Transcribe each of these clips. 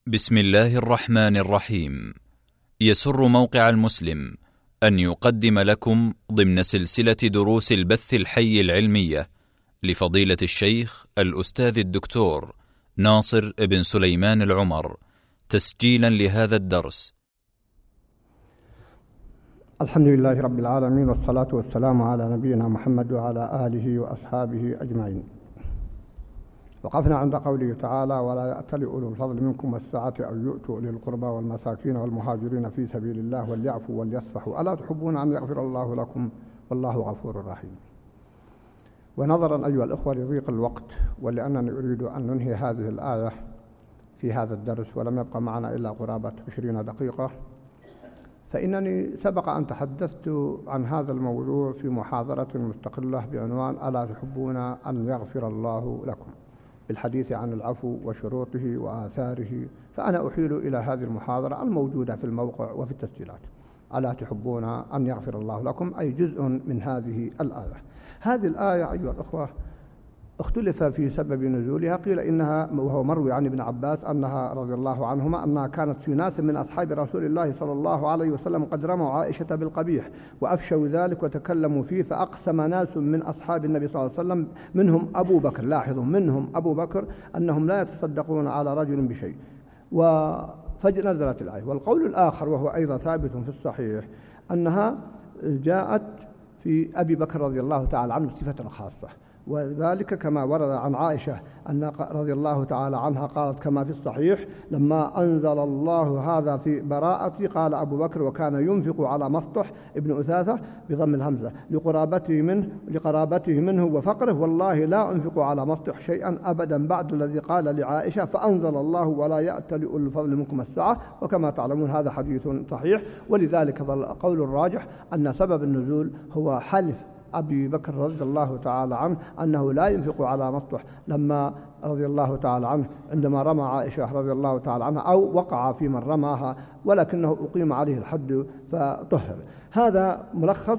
بسم الله الرحمن الرحيم. يسر موقع المسلم أن يقدم لكم ضمن سلسلة دروس البث الحي العلمية لفضيلة الشيخ الأستاذ الدكتور ناصر بن سليمان العمر، تسجيلا لهذا الدرس. الحمد لله رب العالمين، والصلاة والسلام على نبينا محمد وعلى آله وأصحابه أجمعين. وقفنا عند قوله تعالى: ولا يأتل أولو الفضل منكم والسعة أن يؤتوا أولي القربى والمساكين والمهاجرين في سبيل الله وليعفوا وليصفحوا ألا تحبون أن يغفر الله لكم والله غفور رحيم. ونظرا أيها الأخوة لضيق الوقت، ولأنني أريد أن ننهي هذه الآية في هذا الدرس ولم يبقى معنا إلا قرابة 20 دقيقة، فإنني سبق أن تحدثت عن هذا الموضوع في محاضرة مستقلة بعنوان ألا تحبون أن يغفر الله لكم، بالحديث عن العفو وشروطه وآثاره. فأنا أحيل إلى هذه المحاضرة الموجودة في الموقع وفي التسجيلات: ألا تحبون أن يغفر الله لكم، أي جزء من هذه الآية. هذه الآية أيها الأخوة اختلف في سبب نزولها. قيل إنها، وهو مروي عن ابن عباس أنها رضي الله عنهما، أنها كانت في ناس من أصحاب رسول الله صلى الله عليه وسلم قد رموا عائشة بالقبيح وأفشوا ذلك وتكلموا فيه، فأقسم ناس من أصحاب النبي صلى الله عليه وسلم منهم أبو بكر، لاحظوا منهم أبو بكر، أنهم لا يتصدقون على رجل بشيء، فنزلت الآية. والقول الآخر وهو أيضا ثابت في الصحيح أنها جاءت في أبي بكر رضي الله تعالى عنه صفة خاصة، وذلك كما ورد عن عائشة أن رضي الله تعالى عنها قالت كما في الصحيح: لما أنزل الله هذا في براءتي قال أبو بكر وكان ينفق على مصطح ابن أثاثة بضم الهمزة لقرابته منه وفقره، والله لا أنفق على مصطح شيئا أبدا بعد الذي قال لعائشة، فأنزل الله ولا يأتل أولي الفضل منكم السعة. وكما تعلمون هذا حديث صحيح، ولذلك القول الراجح أن سبب النزول هو حلف أبي بكر رضي الله تعالى عنه أنه لا ينفق على مصطح لما رضي الله تعالى عنه عندما رمى عائشة رضي الله تعالى عنها، أو وقع في من رماها ولكنه أقيم عليه الحد فطهر. هذا ملخص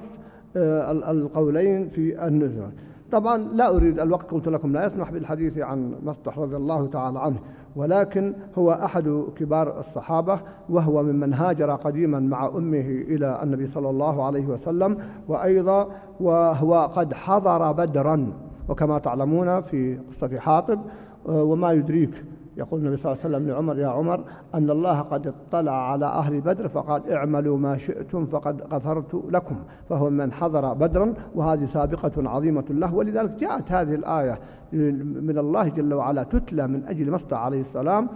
القولين في النزول. طبعا لا أريد الوقت، قلت لكم لا يسمح بالحديث عن مصطح رضي الله تعالى عنه، ولكن هو أحد كبار الصحابة، وهو ممن هاجر قديما مع أمه إلى النبي صلى الله عليه وسلم، وأيضا وهو قد حضر بدرا، وكما تعلمون في قصة حاطب: وما يدريك، يقول النبي صلى الله عليه وسلم لعمر: يا عمر أن الله قد اطلع على أهل بدر فقال اعملوا ما شئتم فقد غفرت لكم. فهو من حضر بدرا، وهذه سابقة عظيمة له. ولذلك جاءت هذه الآية من الله جل وعلا تتلى من أجل مصطح عليه السلام،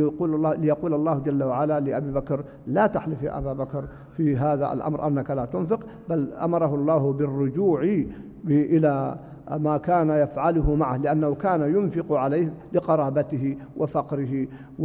ليقول الله جل وعلا لأبي بكر: لا تحلف يا أبا بكر في هذا الأمر أنك لا تنفق، بل أمره الله بالرجوع إلى ما كان يفعله معه، لأنه كان ينفق عليه لقرابته وفقره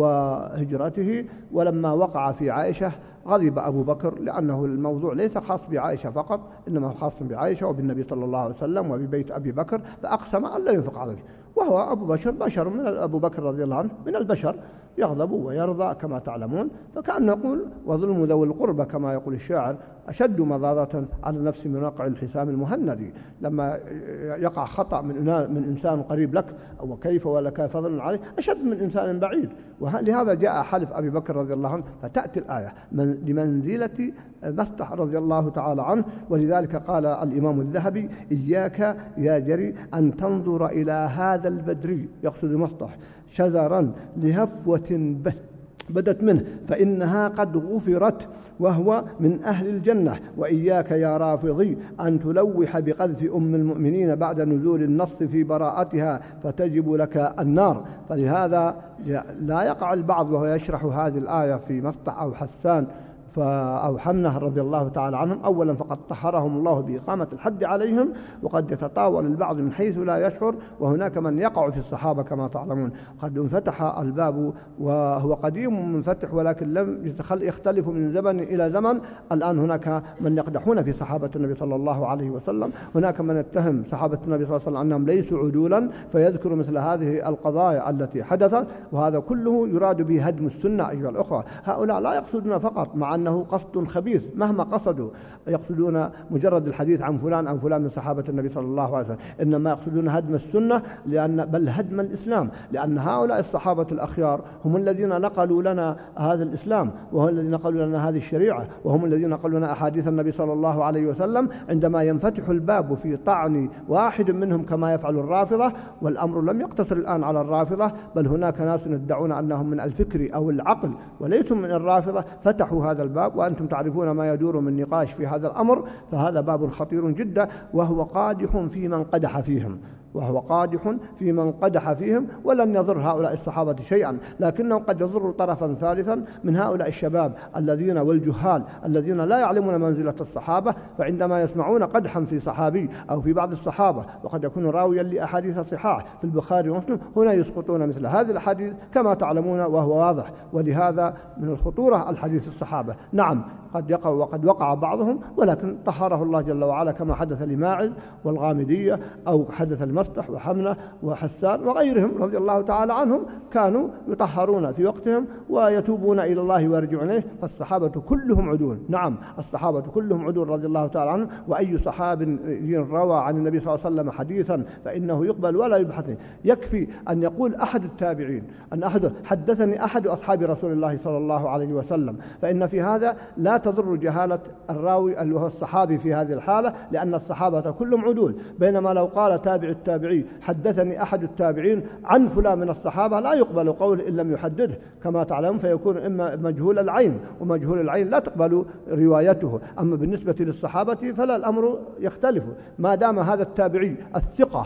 وهجرته. ولما وقع في عائشة غضب أبو بكر، لأنه الموضوع ليس خاص بعائشة فقط، إنما خاص بعائشة وبالنبي صلى الله عليه وسلم وببيت أبي بكر، فأقسم أن لا ينفق عليه. وهو أبو بشر من أبو بكر رضي الله عنه من البشر، يغضب ويرضى كما تعلمون. فكأن نقول: وظلم ذوي القربى كما يقول الشاعر أشد مضاضة على النفس من وقع الحسام المهندي. لما يقع خطأ من إنسان قريب لك، أو كيف ولك فضل عليه، أشد من إنسان بعيد. ولهذا جاء حلف أبي بكر رضي الله عنه، فتأتي الآية لمنزلة مصطح رضي الله تعالى عنه. ولذلك قال الإمام الذهبي: إياك يا جري أن تنظر إلى هذا البدري، يقصد مصطح، شذرا لهفوة بدت منه فإنها قد غفرت وهو من أهل الجنة، وإياك يا رافضي أن تلوح بقذف أم المؤمنين بعد نزول النص في براءتها فتجب لك النار. فلهذا لا يقع البعض وهو يشرح هذه الآية في مصطح أو حسان أو حمنة رضي الله تعالى عنهم: أولا فقد طهرهم الله بإقامة الحد عليهم، وقد يتطاول البعض من حيث لا يشعر، وهناك من يقع في الصحابة كما تعلمون. قد انفتح الباب وهو قديم منفتح، ولكن لم يختلف من زمن إلى زمن. الآن هناك من يقدحون في صحابة النبي صلى الله عليه وسلم، هناك من يتهم صحابة النبي صلى الله عليه وسلم أنهم ليسوا عدولا، فيذكر مثل هذه القضايا التي حدثت، وهذا كله يراد به هدم السنة أيها الأخوة. هؤلاء لا يقصدون فقط، مع أنه قصد خبيث مهما قصدوا، يقصدون مجرد الحديث عن فلان أو فلان من صحابة النبي صلى الله عليه وسلم، إنما يقصدون هدم السنة بل هدم الإسلام، لأن هؤلاء الصحابة الأخيار هم الذين نقلوا لنا هذا الإسلام، وهم الذين نقلوا لنا هذه الشريعة، وهم الذين نقلوا لنا أحاديث النبي صلى الله عليه وسلم. عندما ينفتح الباب في طعن واحد منهم كما يفعل الرافضة، والأمر لم يقتصر الآن على الرافضة، بل هناك ناس يدعون أنهم من الفكر أو العقل وليسوا من الرافضة، فتحوا هذا الباب، وأنتم تعرفون ما يدور من نقاش في هذا الأمر، فهذا باب خطير جدا، وهو قادح في من قدح فيهم، وهو قادح في من قدح فيهم، ولن يضر هؤلاء الصحابة شيئا، لكنه قد يضر طرفا ثالثا من هؤلاء الشباب الذين والجهال الذين لا يعلمون منزلة الصحابة، فعندما يسمعون قدحا في صحابي أو في بعض الصحابة وقد يكون راويا لأحاديث صحاح في البخاري ومسلم، هنا يسقطون مثل هذه الأحاديث كما تعلمون، وهو واضح. ولهذا من الخطورة الحديث الصحابة. نعم قد يقع وقد وقع بعضهم، ولكن طهره الله جل وعلا كما حدث لماعز والغامدية، أو حدث المسطح وحمنة وحسان وغيرهم رضي الله تعالى عنهم، كانوا يطهرون في وقتهم ويتوبون إلى الله ويرجعون إليه، فالصحابة كلهم عدول. نعم الصحابة كلهم عدول رضي الله تعالى عنهم، وأي صحاب روى عن النبي صلى الله عليه وسلم حديثا فإنه يقبل ولا يبحث. يكفي أن يقول أحد التابعين أن حدثني أحد أصحاب رسول الله صلى الله عليه وسلم، فإن في هذا لا تضر جهالة الراوي اللي هو الصحابي في هذه الحالة، لأن الصحابة كلهم عدول. بينما لو قال تابع التابعي حدثني أحد التابعين عن فلان من الصحابة، لا يقبل قوله إن لم يحدده كما تعلم، فيكون إما مجهول العين، ومجهول العين لا تقبل روايته. أما بالنسبة للصحابة فلا الأمر يختلف، ما دام هذا التابعي الثقة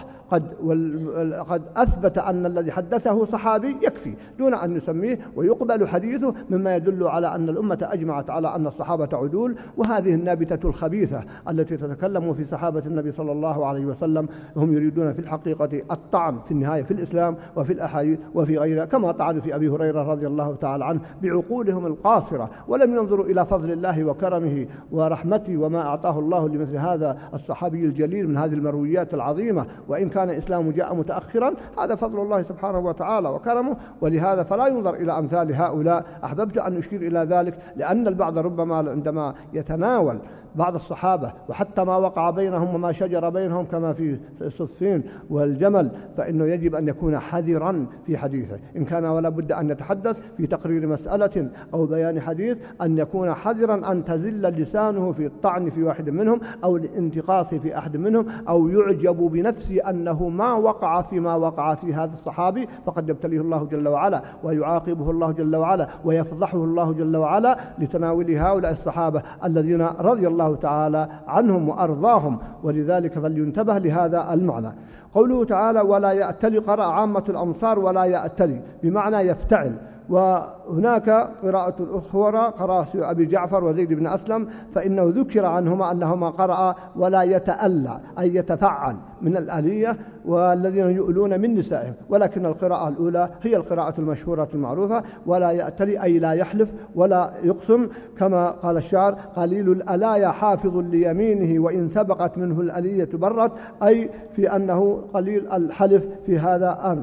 قد أثبت أن الذي حدثه صحابي يكفي دون أن نسميه، ويقبل حديثه، مما يدل على أن الأمة أجمعت على أن الصحابة عدول. وهذه النابتة الخبيثة التي تتكلم في صحابة النبي صلى الله عليه وسلم، هم يريدون في الحقيقة الطعن في النهاية في الإسلام وفي الأحاديث وفي غيرها، كما طعنوا في أبي هريرة رضي الله تعالى عنه بعقولهم القاصرة، ولم ينظروا إلى فضل الله وكرمه ورحمته وما أعطاه الله لمثل هذا الصحابي الجليل من هذه المرويات العظيمة. وإن كان إسلامه جاء متأخرا، هذا فضل الله سبحانه وتعالى وكرمه، ولهذا فلا ينظر إلى أمثال هؤلاء. أحببت أن أشير إلى ذلك لأن البعض ربما عندما يتناول بعض الصحابة وحتى ما وقع بينهم وما شجر بينهم كما في صفين والجمل، فإنه يجب أن يكون حذرا في حديثه، إن كان ولا بد أن يتحدث في تقرير مسألة أو بيان حديث، أن يكون حذرا أن تزل لسانه في الطعن في واحد منهم أو الانتقاص في أحد منهم، أو يعجب بنفسه أنه ما وقع فيما وقع في هذا الصحابي، فقد يبتليه الله جل وعلا ويعاقبه الله جل وعلا ويفضحه الله جل وعلا لتناول هؤلاء الصحابة الذين رضي الله تعالى عنهم وأرضاهم. ولذلك فلينتبه لهذا المعنى. قوله تعالى ولا يأتل، قرأ عامة الأمصار ولا يأتل بمعنى يفتعل، وهناك قراءة الأخرى قراءة أبي جعفر وزيد بن أسلم، فإنه ذكر عنهما أنهما قرأ ولا يتألى أي يتفعل من الآلية والذين يؤلون من نسائهم، ولكن القراءة الأولى هي القراءة المشهورة المعروفة، ولا يأتلي أي لا يحلف ولا يقسم، كما قال الشاعر قليل الألايا حافظ ليمينه وإن سبقت منه الألية برت، أي في أنه قليل الحلف في هذا أمر.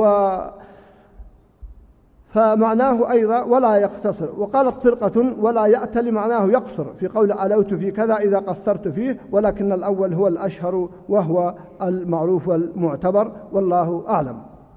فمعناه أيضا ولا يقتصر. وقالت فرقة ولا يأتل معناه يقصر، في قول ألوت في كذا إذا قصرت فيه، ولكن الأول هو الأشهر وهو المعروف والمعتبر، والله أعلم.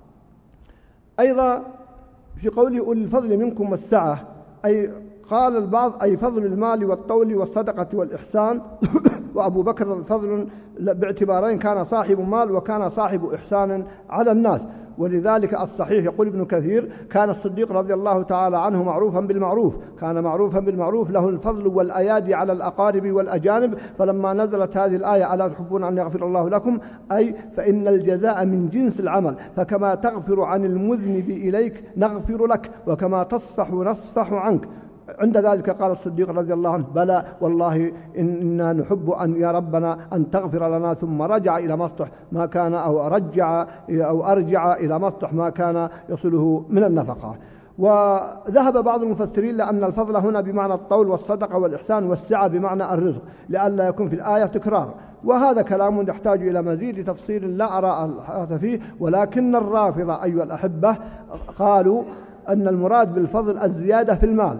أيضا في قوله أولي الفضل منكم والسعة، أي قال البعض أي فضل المال والطول والصدقة والإحسان. وأبو بكر فضل باعتبارين، كان صاحب مال وكان صاحب إحسان على الناس. ولذلك الصحيح يقول ابن كثير كان الصديق رضي الله تعالى عنه معروفا بالمعروف، كان معروفا بالمعروف، له الفضل والأيادي على الأقارب والأجانب. فلما نزلت هذه الآية ألا تحبون أن يغفر الله لكم، أي فإن الجزاء من جنس العمل، فكما تغفر عن المذنب إليك نغفر لك، وكما تصفح نصفح عنك. عند ذلك قال الصديق رضي الله عنه بلى والله إنا نحب أن يا ربنا أن تغفر لنا، ثم رجع إلى مسطح ما كان أو أرجع إلى مسطح ما كان يصله من النفقة. وذهب بعض المفسرين لأن الفضل هنا بمعنى الطول والصدقة والإحسان، والسعة بمعنى الرزق، لئلا يكون في الآية تكرار. وهذا كلام يحتاج إلى مزيد تفصيل لا أرى الحاجة فيه، ولكن الرافضة أيها الأحبة قالوا أن المراد بالفضل الزيادة في المال،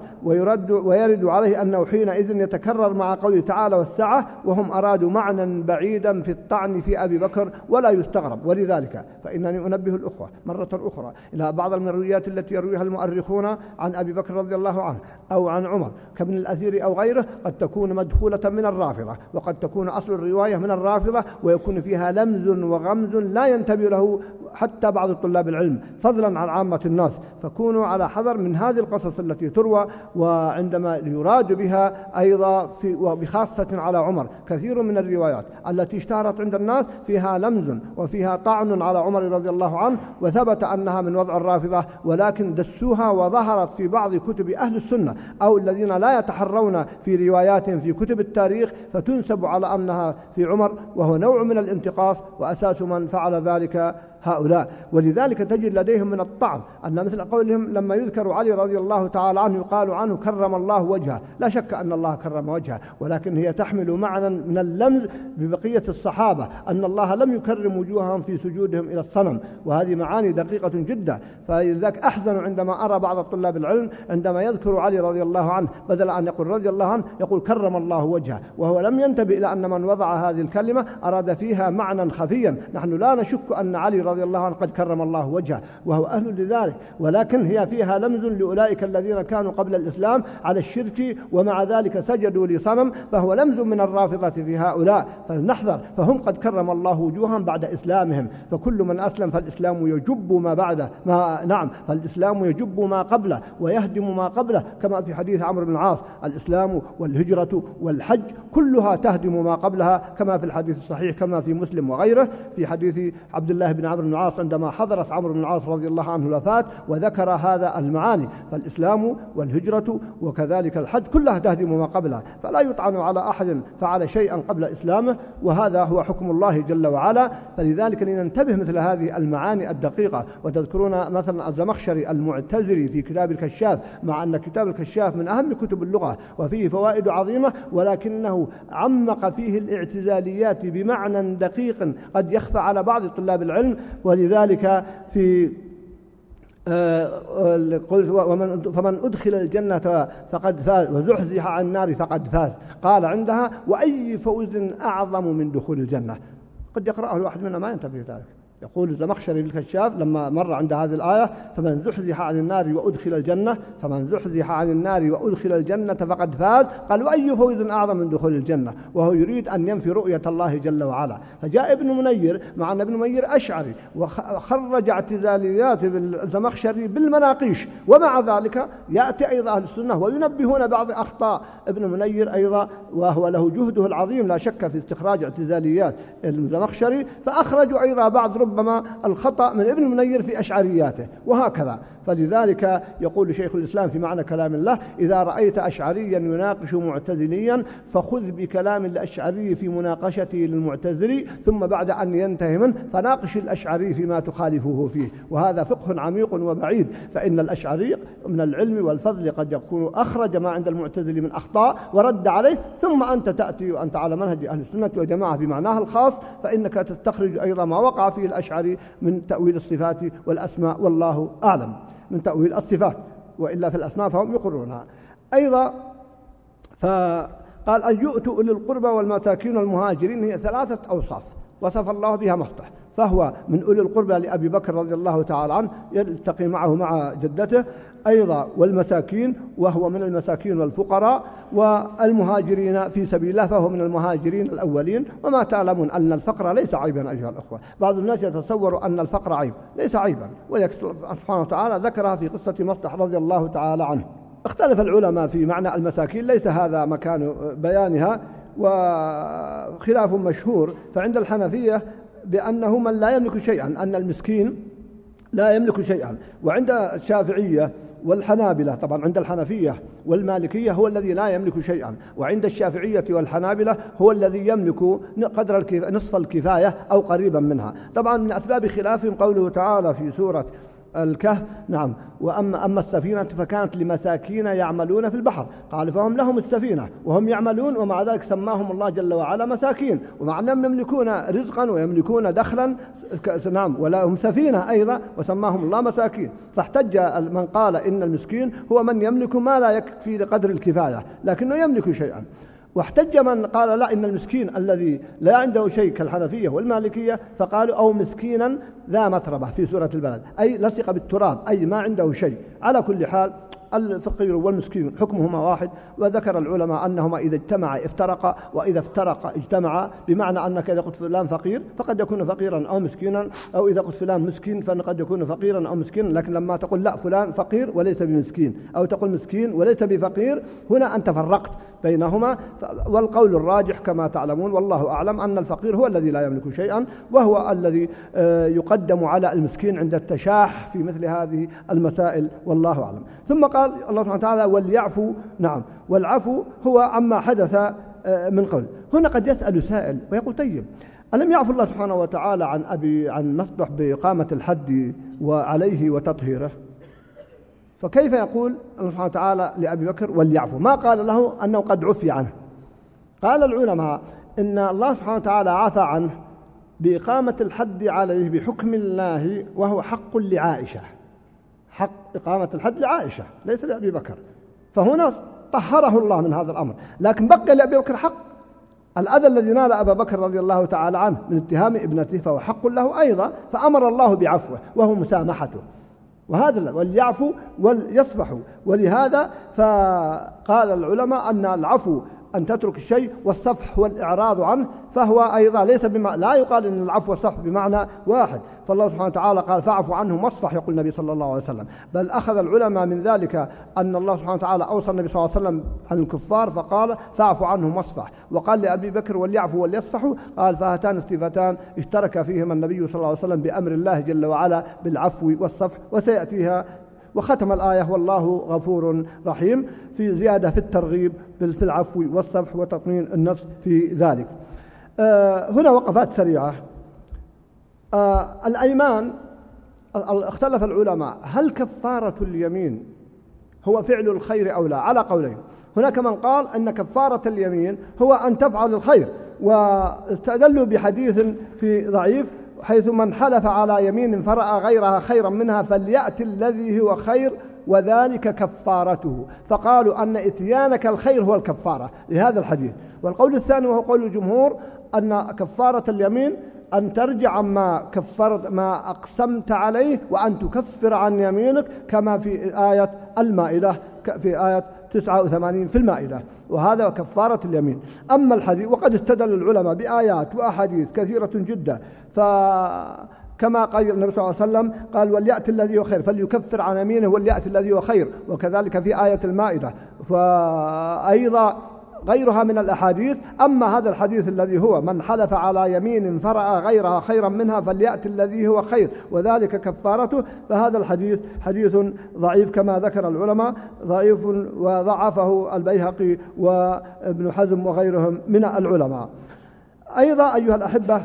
ويرد عليه أنه حينئذ يتكرر مع قوله تعالى والسعة، وهم أرادوا معنى بعيدا في الطعن في أبي بكر ولا يستغرب. ولذلك فإنني أنبه الأخوة مرة أخرى إلى بعض المرويات التي يرويها المؤرخون عن أبي بكر رضي الله عنه أو عن عمر كابن الأثير أو غيره، قد تكون مدخولة من الرافضة، وقد تكون أصل الرواية من الرافضة، ويكون فيها لمز وغمز لا ينتبه له حتى بعض طلاب العلم فضلا عن عامة الناس. فكونوا على حذر من هذه القصص التي تروى، وعندما يراد بها أيضا وبخاصة على عمر كثير من الروايات التي اشتهرت عند الناس فيها لمز وفيها طعن على عمر رضي الله عنه، وثبت أنها من وضع الرافضة، ولكن دسوها وظهرت في بعض كتب أهل السنة أو الذين لا يتحرون في رواياتهم في كتب التاريخ، فتنسب على أنها في عمر، وهو نوع من الانتقاص، وأساس من فعل ذلك هؤلاء. ولذلك تجد لديهم من الطعن أن مثل قولهم لما يذكر علي رضي الله تعالى عنه يقال عنه كرم الله وجهه. لا شك أن الله كرم وجهه، ولكن هي تحمل معنى من اللمز ببقية الصحابة أن الله لم يكرم وجوههم في سجودهم إلى الصنم، وهذه معاني دقيقة جدا. فلذلك أحزن عندما أرى بعض طلاب العلم عندما يذكر علي رضي الله عنه بدل أن يقول رضي الله عنه يقول كرم الله وجهه، وهو لم ينتبه إلى أن من وضع هذه الكلمة أراد فيها معنى خفيا. نحن لا نشك أن علي رضي الله عنه قد كرم الله وجهه وهو أهل لذلك، ولكن هي فيها لمز لأولئك الذين كانوا قبل الإسلام على الشرك ومع ذلك سجدوا لصنم، فهو لمز من الرافضة في هؤلاء، فلنحذر. فهم قد كرم الله وجوههم بعد إسلامهم، فكل من أسلم فالإسلام يجب ما بعده فالإسلام يجب ما قبله ويهدم ما قبله، كما في حديث عمرو بن العاص الإسلام والهجرة والحج كلها تهدم ما قبلها، كما في الحديث الصحيح كما في مسلم وغيره في حديث عبد الله بن عمرو بن العاص عندما حضرت عمرو بن العاص رضي الله عنه الوفاة وذكر هذا المعاني. فالإسلام والهجرة وكذلك الحج كلها تهدم ما قبلها، فلا يطعن على أحد فعل شيئا قبل إسلامه، وهذا هو حكم الله جل وعلا. فلذلك لننتبه مثل هذه المعاني الدقيقة. وتذكرون مثلا الزمخشري المعتزلي في كتاب الكشاف، مع أن كتاب الكشاف من أهم كتب اللغة وفيه فوائد عظيمة، ولكنه عمق فيه الاعتزاليات بمعنى دقيق قد يخفى على بعض طلاب العلم. ولذلك في فمن أدخل الجنة فقد فاز وزحزح عن النار فقد فاز، قال عندها وأي فوز أعظم من دخول الجنة. قد يقرأه الواحد منا ما ينتبه ذلك. يقول الزمخشري بالكشاف لما مر عند هذه الآية فمن زحزح عن النار وأدخل الجنة، فمن زحزح عن النار وأدخل الجنة فقد فاز، قال وأي فوز أعظم من دخول الجنة، وهو يريد أن ينفي رؤية الله جل وعلا. فجاء ابن منير مع أن ابن منير أشعري وخرج اعتزاليات الزمخشري بالمناقيش، ومع ذلك يأتي أيضا أهل السنة وينبهون بعض أخطاء ابن منير أيضا، وهو له جهده العظيم لا شك في استخراج اعتزاليات الزمخشري، فأخرجوا أيضا بعض ربما الخطأ من ابن منير في أشعرياته وهكذا. فلذلك يقول شيخ الإسلام في معنى كلام الله إذا رأيت أشعريا يناقش معتزليا فخذ بكلام الأشعري في مناقشته للمعتزلي، ثم بعد أن ينتهي منه فناقش الأشعري فيما تخالفه فيه. وهذا فقه عميق وبعيد، فإن الأشعري من العلم والفضل قد يكون أخرج ما عند المعتزلي من أخطاء ورد عليه، ثم أنت تأتي وأنت على منهج أهل السنة والجماعة بمعناها الخاص، فإنك تستخرج أيضا ما وقع فيه الأشعري من تأويل الصفات والأسماء، والله أعلم، من تأويل الصفات، وإلا في الأسماء فهم يقرونها أيضا. فقال أن يؤتوا أولي القربى والمساكين والمهاجرين، هي 3 أوصاف وصف الله بها مصلح. فهو من أولي القربى لأبي بكر رضي الله تعالى عنه يلتقي معه مع جدته أيضا، والمساكين وهو من المساكين والفقراء، والمهاجرين في سبيل الله فهو من المهاجرين الأولين. وما تعلمون أن الفقر ليس عيبا أيها الأخوة. بعض الناس يتصور أن الفقر عيب، ليس عيبا، سبحانه وتعالى ذكرها في قصة مصلح رضي الله تعالى عنه. اختلف العلماء في معنى المساكين، ليس هذا مكان بيانها، وخلاف مشهور. فعند الحنفية بأنه من لا يملك شيئا، أن المسكين لا يملك شيئا. وعند الشافعية والحنابلة، طبعا عند الحنفية والمالكية هو الذي لا يملك شيئا، وعند الشافعية والحنابلة هو الذي يملك قدر نصف الكفاية أو قريبا منها. طبعا من أسباب خلافهم قوله تعالى في سورة الكهف. نعم. أما السفينة فكانت لمساكين يعملون في البحر، قال فهم لهم السفينة وهم يعملون، ومع ذلك سماهم الله جل وعلا مساكين، ومع أنهم يملكون رزقا ويملكون دخلا. نعم. ولهم سفينة أيضا وسماهم الله مساكين. فاحتج من قال إن المسكين هو من يملك ما لا يكفي لقدر الكفاية لكنه يملك شيئا، واحتج من قال لا إن المسكين الذي لا عنده شيء كالحنفية والمالكية، فقالوا أو مسكينا ذا متربة في سورة البلد، أي لصق بالتراب، أي ما عنده شيء. على كل حال الفقير والمسكين حكمهما واحد، وذكر العلماء أنهما إذا اجتمعا افترقا وإذا افترقا اجتمعا، بمعنى أنك إذا قلت فلان فقير فقد يكون فقيرا أو مسكينا، أو إذا قلت فلان مسكين فقد يكون فقيرا أو مسكينا. لكن لما تقول لا فلان فقير وليس بمسكين، أو تقول مسكين وليس بفقير، هنا أنت فرقت بينهما. والقول الراجح كما تعلمون والله أعلم أن الفقير هو الذي لا يملك شيئا، وهو الذي يقدم على المسكين عند التشاح في مثل هذه المسائل، والله أعلم. ثم قال الله سبحانه وتعالى وليعفوا. نعم. والعفو هو عما حدث من قبل. هنا قد يسأل سائل ويقول طيب ألم يعفو الله سبحانه وتعالى عن مصلح بإقامة الحد وعليه وتطهيره؟ فكيف يقول الله سبحانه وتعالى لأبي بكر وليعفو؟ ما قال له أنه قد عفي عنه. قال العلماء إن الله سبحانه وتعالى عفى عنه بإقامة الحد عليه بحكم الله، وهو حق لعائشة، حق إقامة الحد لعائشة ليس لأبي بكر، فهنا طهره الله من هذا الأمر. لكن بقي لأبي بكر حق الأذى الذي نال أبا بكر رضي الله تعالى عنه من اتهام ابنته، فهو حق له أيضا، فأمر الله بعفوه وهو مسامحته. وهذا وليعفوا وليصفحوا. ولهذا فقال العلماء أن العفو أن تترك الشيء، والصفح والإعراض عنه، فهو أيضا ليس لا يقال أن العفو والصفح بمعنى واحد. فالله سبحانه وتعالى قال فاعفوا عنه مصفح، يقول النبي صلى الله عليه وسلم. بل أخذ العلماء من ذلك أن الله سبحانه وتعالى أوصى النبي صلى الله عليه وسلم عن الكفار فقال فاعفوا عنه مصفح، وقال لأبي بكر وليعفوا وليصفحوا، قال فهاتان الصفتان اشترك فيهما النبي صلى الله عليه وسلم بأمر الله جل وعلا بالعفو والصفح، وسيأتيها. وختم الآية والله غفور رحيم في زيادة في الترغيب في العفو والصفح وتطمين النفس في ذلك. هنا وقفات سريعة. الأيمان اختلف العلماء هل كفارة اليمين هو فعل الخير أو لا، على قولين. هناك من قال أن كفارة اليمين هو أن تفعل الخير، واستدلوا بحديث في ضعيف حيث من حلف على يمين فرأى غيرها خيرا منها فليأتي الذي هو خير وذلك كفارته، فقالوا أن إتيانك الخير هو الكفارة لهذا الحديث. والقول الثاني وهو قول الجمهور أن كفارة اليمين أن ترجع ما أقسمت عليه وأن تكفر عن يمينك، كما في آية المائدة في آية 89 في المائدة، وهذا كفارة اليمين. أما الحديث وقد استدل العلماء بآيات وأحاديث كثيرة جدا، فكما قال النبي صلى الله عليه وسلم قال وليأتي الذي هو خير فليكفر عن يمينه وليأتي الذي هو خير، وكذلك في آية المائدة، فأيضا غيرها من الأحاديث. أما هذا الحديث الذي هو من حلف على يمين فرأى غيرها خيرا منها فليأتي الذي هو خير وذلك كفارته، فهذا الحديث حديث ضعيف كما ذكر العلماء، ضعيف وضعفه البيهقي وابن حزم وغيرهم من العلماء. أيضا أيها الأحبة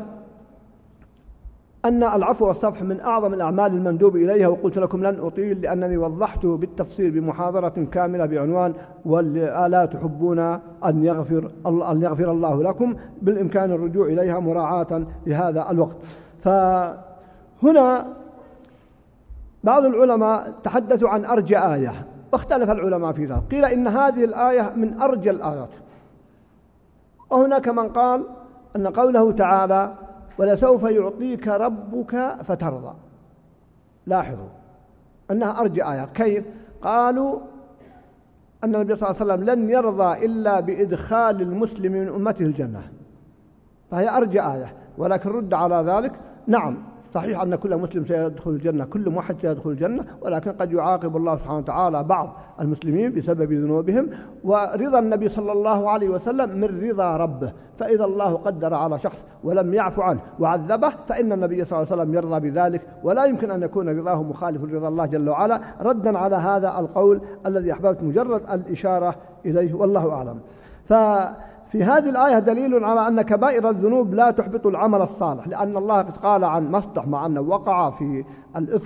أن العفو والصفح من أعظم الأعمال المندوب إليها، وقلت لكم لن أطيل لأنني وضحته بالتفصيل بمحاضرة كاملة بعنوان ولا تحبون أن يغفر الله لكم، بالإمكان الرجوع إليها مراعاة لهذا الوقت. فهنا بعض العلماء تحدثوا عن أرجى آية، واختلف العلماء في ذلك، قيل إن هذه الآية من أرجى الآيات، وهناك من قال أن قوله تعالى ولسوف يعطيك ربك فترضى، لاحظوا أنها أرجى آية. كيف؟ قالوا أن النبي صلى الله عليه وسلم لن يرضى إلا بإدخال المسلم من أمته الجنة، فهي أرجى آية. ولكن رد على ذلك، نعم صحيح أن كل مسلم سيدخل الجنة، كل موحد سيدخل الجنة، ولكن قد يعاقب الله سبحانه وتعالى بعض المسلمين بسبب ذنوبهم، ورضا النبي صلى الله عليه وسلم من رضا ربه. فإذا الله قدر على شخص ولم يعفو عنه وعذبه فإن النبي صلى الله عليه وسلم يرضى بذلك، ولا يمكن أن يكون رضاه مخالف لرضا الله جل وعلا، ردا على هذا القول الذي أحببت مجرد الإشارة إليه، والله أعلم. ففي هذه الآية دليل على أن كبائر الذنوب لا تحبط العمل الصالح، لأن الله قد قال عن مصطح مع أنه وقع في الإفك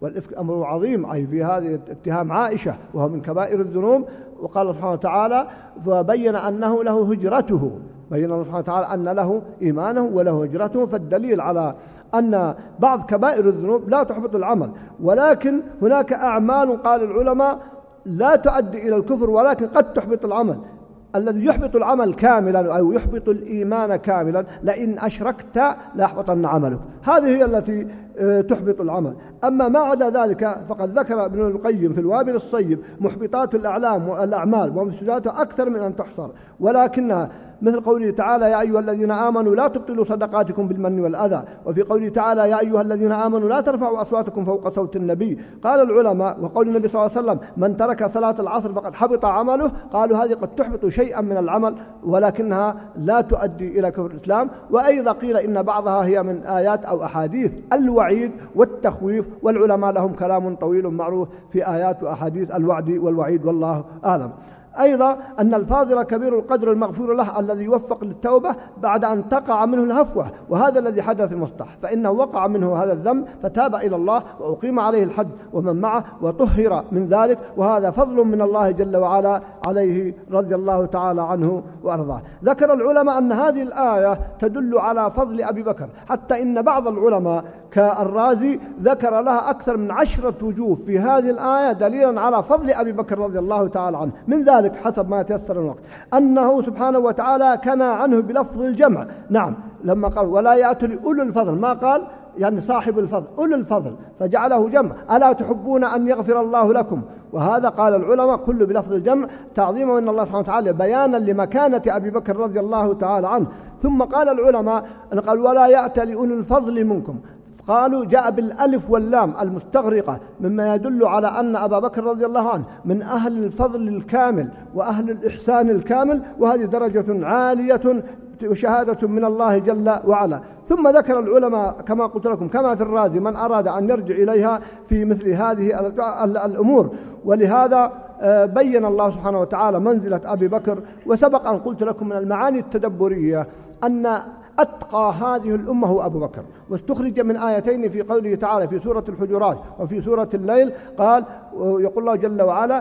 والإفك أمر عظيم، أي في هذه اتهام عائشة وهو من كبائر الذنوب. وقال سبحانه وتعالى فبين أنه له هجرته، بين الله سبحانه وتعالى أن له إيمانه وله هجرته، فالدليل على أن بعض كبائر الذنوب لا تحبط العمل، ولكن هناك أعمال قال العلماء لا تؤدي إلى الكفر ولكن قد تحبط العمل. الذي يحبط العمل كاملا أو يحبط الإيمان كاملا لئن أشركت ليحبطن عملك، هذه هي التي تحبط العمل. أما ما عدا ذلك فقد ذكر ابن القيم في الوابل الصيب محبطات الأعمال ومفسداتها أكثر من أن تحصر، ولكنها مثل قوله تعالى يا أيها الذين آمنوا لا تبطلوا صدقاتكم بالمن والأذى، وفي قوله تعالى يا أيها الذين آمنوا لا ترفعوا أصواتكم فوق صوت النبي. قال العلماء وقول النبي صلى الله عليه وسلم من ترك صلاة العصر فقد حبط عمله، قالوا هذه قد تحبط شيئا من العمل ولكنها لا تؤدي إلى كفر الإسلام. وأيضا قيل إن بعضها هي من آيات أو أحاديث الوعيد والتخويف، والعلماء لهم كلام طويل معروف في آيات وأحاديث الوعد والوعيد والله أعلم. أيضا أن الفاضل كبير القدر المغفور له الذي يوفق للتوبة بعد أن تقع منه الهفوة، وهذا الذي حدث في مصطح، فإنه وقع منه هذا الذنب فتاب إلى الله وأقيم عليه الحد ومن معه وطهر من ذلك، وهذا فضل من الله جل وعلا عليه رضي الله تعالى عنه وأرضاه. ذكر العلماء أن هذه الآية تدل على فضل أبي بكر، حتى إن بعض العلماء كالرازي ذكر لها أكثر من 10 وجوه في هذه الآية دليلا على فضل أبي بكر رضي الله تعالى عنه. من ذلك حسب ما يتيسر الوقت أنه سبحانه وتعالى كنى عنه بلفظ الجمع، نعم لما قال ولا يأتل أولو الفضل، ما قال يعني صاحب الفضل، أولو الفضل، فجعله جمع، ألا تحبون أن يغفر الله لكم، وهذا قال العلماء كله بلفظ الجمع تعظيما من الله سبحانه وتعالى بيانا لمكانة أبي بكر رضي الله تعالى عنه. ثم قال العلماء أن قال ولا يأتل أولو الفضل منكم، قالوا جاء بالألف واللام المستغرقة مما يدل على أن أبا بكر رضي الله عنه من أهل الفضل الكامل وأهل الإحسان الكامل، وهذه درجة عالية وشهادة من الله جل وعلا. ثم ذكر العلماء كما قلت لكم كما في الرازي من أراد أن يرجع إليها في مثل هذه الأمور، ولهذا بين الله سبحانه وتعالى منزلة أبي بكر. وسبق أن قلت لكم من المعاني التدبرية أن أتقى هذه الأمة هو أبو بكر، واستخرج من آيتين في قوله تعالى في سورة الحجرات وفي سورة الليل، قال يقول الله جل وعلا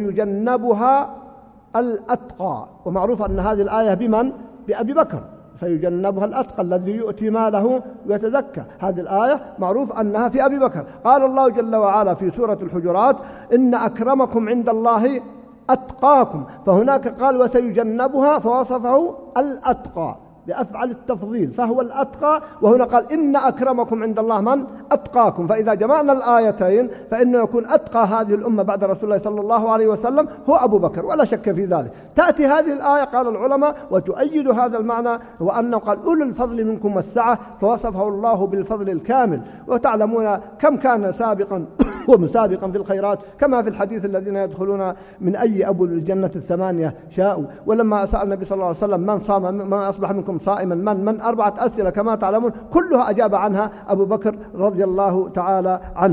وسيجنبها الأتقى، ومعروف أن هذه الآية بمن؟ بأبي بكر، سيجنبها الأتقى الذي يؤتي ماله ويتزكى، هذه الآية معروف أنها في أبي بكر. قال الله جل وعلا في سورة الحجرات إن أكرمكم عند الله أتقاكم، فهناك قال وسيجنبها فوصفه الأتقى بأفعل التفضيل فهو الأتقى، وهنا قال إن أكرمكم عند الله من؟ أتقاكم. فإذا جمعنا الآيتين فإنه يكون أتقى هذه الأمة بعد رسول الله صلى الله عليه وسلم هو أبو بكر ولا شك في ذلك. تأتي هذه الآية قال العلماء وتؤيد هذا المعنى، وأنه قال أولو الفضل منكم والسعة، فوصفه الله بالفضل الكامل. وتعلمون كم كان سابقا ومسابقا في الخيرات، كما في الحديث الذين يدخلون من أي أبو الجنة 8 شاءوا. ولما سأل النبي صلى الله عليه وسلم من صام من أصبح منكم صائما من 4 أسئلة كما تعلمون كلها أجاب عنها أبو بكر رضي الله تعالى عنه.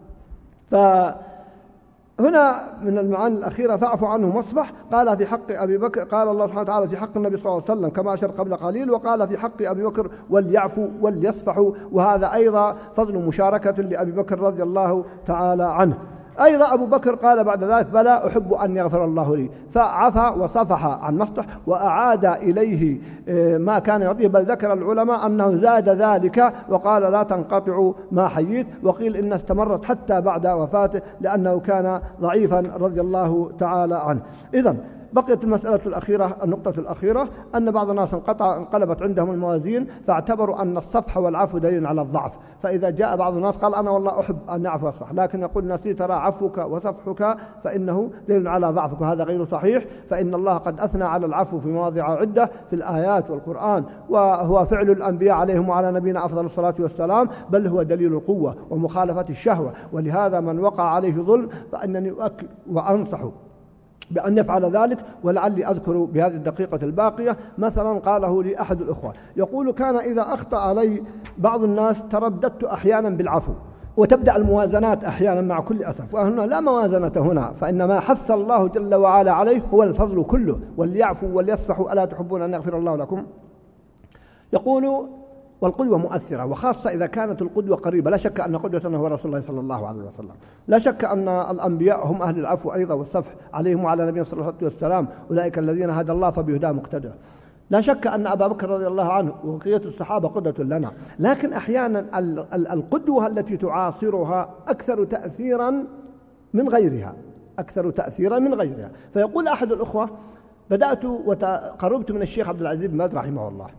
فهنا من المعاني الأخيرة فاعفوا عنه مصفح، قال في حق أبي بكر، قال الله سبحانه وتعالى في حق النبي صلى الله عليه وسلم كما أشر قبل قليل، وقال في حق أبي بكر وليعفوا وليصفحوا، وهذا أيضا فضل مشاركة لأبي بكر رضي الله تعالى عنه. أيضا أبو بكر قال بعد ذلك بلى أحب أن يغفر الله لي، فعفى وصفح عن مصلح وأعاد إليه ما كان يعطيه، بل ذكر العلماء أنه زاد ذلك وقال لا تنقطع ما حييت، وقيل إن استمرت حتى بعد وفاته لأنه كان ضعيفا رضي الله تعالى عنه. إذن بقيت المسألة الأخيرة، النقطة الأخيرة، أن بعض الناس انقلبت عندهم الموازين فاعتبروا أن الصفح والعفو دليل على الضعف، فإذا جاء بعض الناس قال أنا والله أحب أن أعفو وأصفح، لكن يقول الناس ترى عفوك وصفحك فإنه دليل على ضعفك، وهذا غير صحيح، فإن الله قد أثنى على العفو في مواضع عدة في الآيات والقرآن، وهو فعل الأنبياء عليهم وعلى نبينا أفضل الصلاة والسلام، بل هو دليل القوة ومخالفة الشهوة. ولهذا من وقع عليه ظلم فإنني أؤكد وأنصحه بأن يفعل ذلك. ولعلي أذكر بهذه الدقيقة الباقية مثلا قاله لي أحد الأخوة يقول كان إذا أخطأ علي بعض الناس ترددت أحيانا بالعفو، وتبدأ الموازنات أحيانا مع كل أسف، وهنا لا موازنة هنا، فإنما حث الله جل وعلا عليه هو الفضل كله، وليعفوا وليصفحوا ألا تحبون أن يغفر الله لكم. يقول والقدوة مؤثرة، وخاصة إذا كانت القدوة قريبة. لا شك أن قدوتنا هو رسول الله صلى الله عليه وسلم. لا شك أن الأنبياء هم أهل العفو أيضا والصفح، عليهم وعلى نبينا صلى الله عليه وسلم أولئك الذين هدى الله فبهداه مقتدى. لا شك أن أبا بكر رضي الله عنه وبقية الصحابة قدوة لنا، لكن أحيانا القدوة التي تعاصرها أكثر تأثيرا من غيرها، أكثر تأثيرا من غيرها. فيقول أحد الأخوة: بدأت وقربت من الشيخ عبد العزيز بن باز رحمه الله،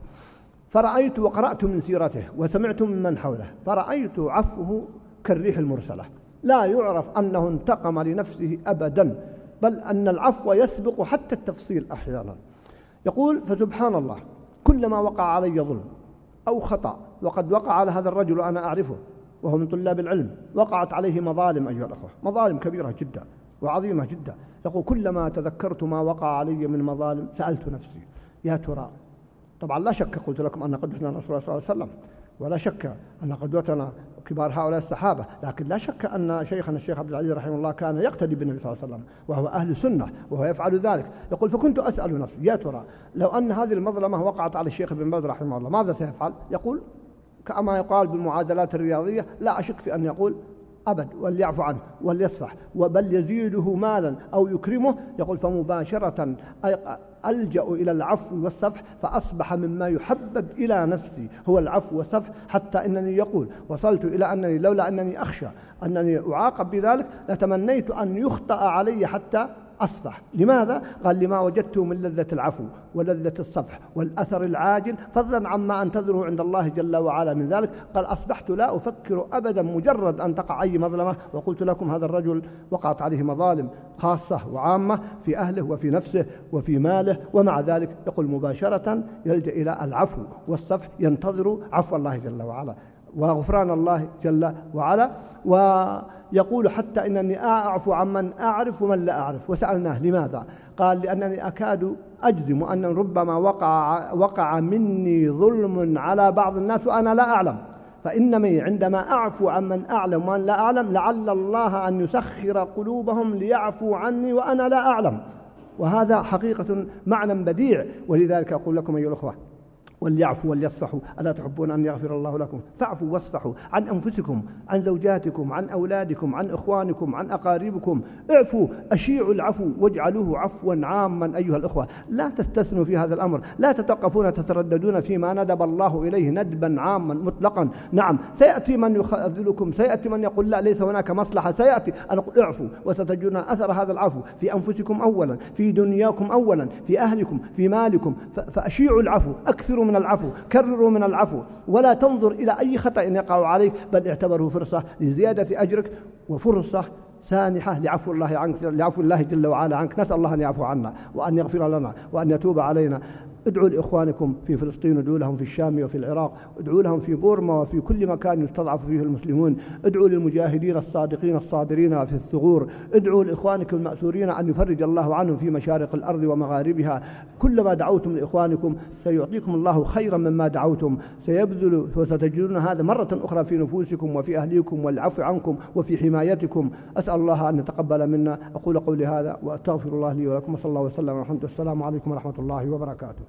فرأيت وقرأت من سيرته وسمعت ممن حوله، فرأيت عفوه كالريح المرسلة، لا يعرف أنه انتقم لنفسه أبدا، بل أن العفو يسبق حتى التفصيل أحيانا. يقول: فسبحان الله، كلما وقع علي ظلم أو خطأ، وقد وقع على هذا الرجل وأنا أعرفه وهو من طلاب العلم، وقعت عليه مظالم أيها الأخوة، مظالم كبيرة جدا وعظيمة جدا. يقول: كلما تذكرت ما وقع علي من مظالم سألت نفسي يا ترى. طبعا لا شك قلت لكم أن قدوتنا رسول الله صلى الله عليه وسلم، ولا شك أن قدوتنا كبار هؤلاء الصحابة، لكن لا شك أن شيخنا الشيخ عبد العزيز رحمه الله كان يقتدي بالنبي صلى الله عليه وسلم، وهو أهل سنة وهو يفعل ذلك. يقول: فكنت أسأل نفسي يا ترى لو أن هذه المظلمة وقعت على الشيخ ابن باز رحمه الله ماذا سيفعل؟ يقول كما يقال بالمعادلات الرياضية: لا أشك في أن يقول أبد وليعفو عنه وليصفح، وبل يزيده مالا أو يكرمه. يقول: فمباشرة ألجأ إلى العفو والصفح، فأصبح مما يحبب إلى نفسي هو العفو والصفح، حتى إنني يقول وصلت إلى أنني لولا أنني أخشى أنني أعاقب بذلك لتمنيت أن يخطأ علي حتى أصفح. لماذا؟ قال: لما وجدته من لذة العفو ولذة الصفح والأثر العاجل، فضلا عما أنتظره عند الله جل وعلا من ذلك. قال: أصبحت لا أفكر أبدا مجرد أن تقع أي مظلمة. وقلت لكم هذا الرجل وقعت عليه مظالم خاصة وعامة في أهله وفي نفسه وفي ماله، ومع ذلك يقول مباشرة يلجأ إلى العفو والصفح، ينتظر عفو الله جل وعلا وغفران الله جل وعلا. ويقول: حتى إنني أعفو عمن أعرف ومن لا أعرف. وسألناه لماذا؟ قال: لأنني أكاد أجزم أن ربما وقع مني ظلم على بعض الناس وأنا لا أعلم، فإنني عندما أعفو عمن أعلم ومن لا أعلم لعل الله أن يسخر قلوبهم ليعفو عني وأنا لا أعلم. وهذا حقيقة معنى بديع. ولذلك أقول لكم أيها الأخوة: وليعفوا وليصفحوا، ألا تحبون أن يغفر الله لكم؟ فاعفوا واصفحوا عن أنفسكم، عن زوجاتكم، عن أولادكم، عن إخوانكم، عن أقاربكم. اعفوا، أشيعوا العفو واجعلوه عفوا عاما أيها الأخوة. لا تستثنوا في هذا الأمر، لا تتوقفون تترددون فيما ندب الله إليه ندبا عاما مطلقا. نعم، سيأتي من يخذلكم، سيأتي من يقول لا ليس هناك مصلحة، سيأتي. أنا أقول: اعفوا، وستجدون أثر هذا العفو في أنفسكم أولا، في دنياكم أولا، في أهلكم، في مالكم. فأشيعوا العفو، أكثروا من العفو، كرروا من العفو، ولا تنظر إلى أي خطأ يقع عليك، بل اعتبره فرصة لزيادة أجرك وفرصة سانحة لعفو الله عنك، لعفو الله جل وعلا عنك. نسأل الله أن يعفو عنا وأن يغفر لنا وأن يتوب علينا. ادعوا لإخوانكم في فلسطين، ادعوا لهم في الشام وفي العراق، ادعوا لهم في بورما وفي كل مكان يستضعف فيه المسلمون. ادعوا للمجاهدين الصادقين الصابرين في الثغور، ادعوا لإخوانكم المأسورين أن يفرج الله عنهم في مشارق الأرض ومغاربها. كلما دعوتم لإخوانكم سيعطيكم الله خيرا مما دعوتم، سيبذل، وستجدون هذا مرة أخرى في نفوسكم وفي أهليكم والعفو عنكم وفي حمايتكم. أسأل الله أن يتقبل منا. أقول قولي هذا وأستغفر الله لي ولكم، وصلى الله وسلم ورحمة. السلام عليكم ورحمة الله وبركاته.